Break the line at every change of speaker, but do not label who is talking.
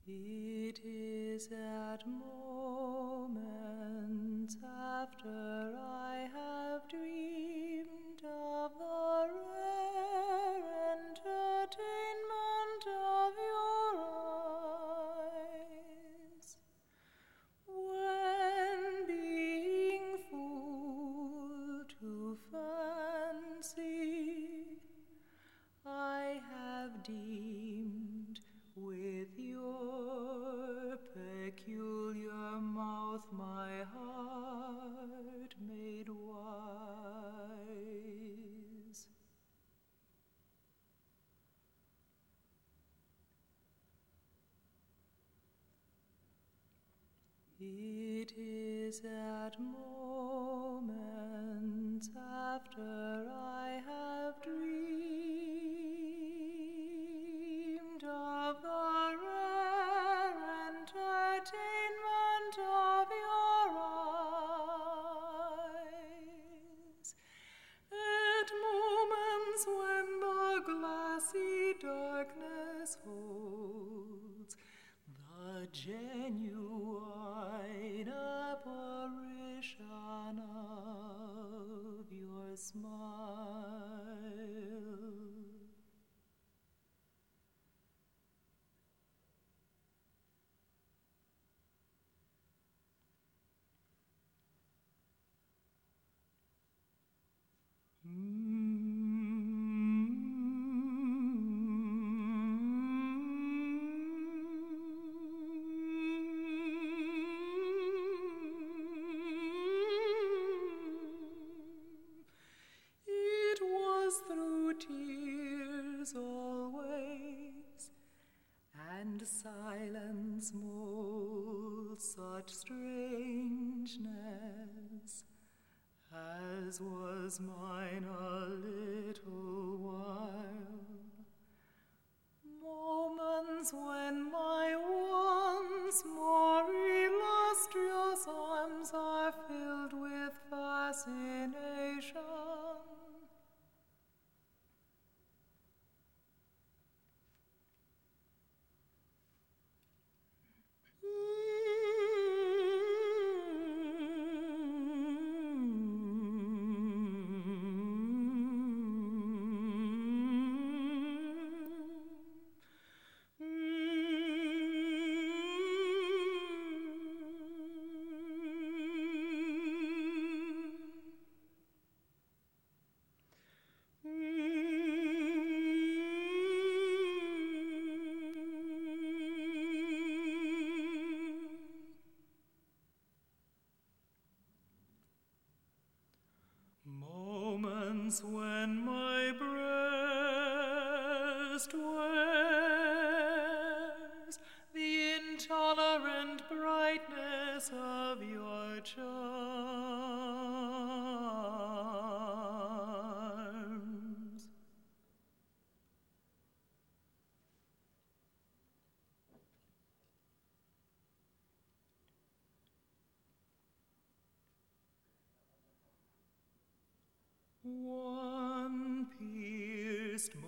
It is at moments after I have dreamed of the rare entertainment of your eyes, when being fooled to fancy, I have deemed with your peculiar mouth my heart made wise. It is at moments after I have dreamed of the rare entertainment of your eyes, at moments when the glassy darkness holds the genuine apparition of your smile. It was through tears always, and silence molds such strangeness, as was mine a little while. Moments when my once more illustrious arms are filled with fascination. Moments when my breast wears the intolerant brightness of your charms. One pierced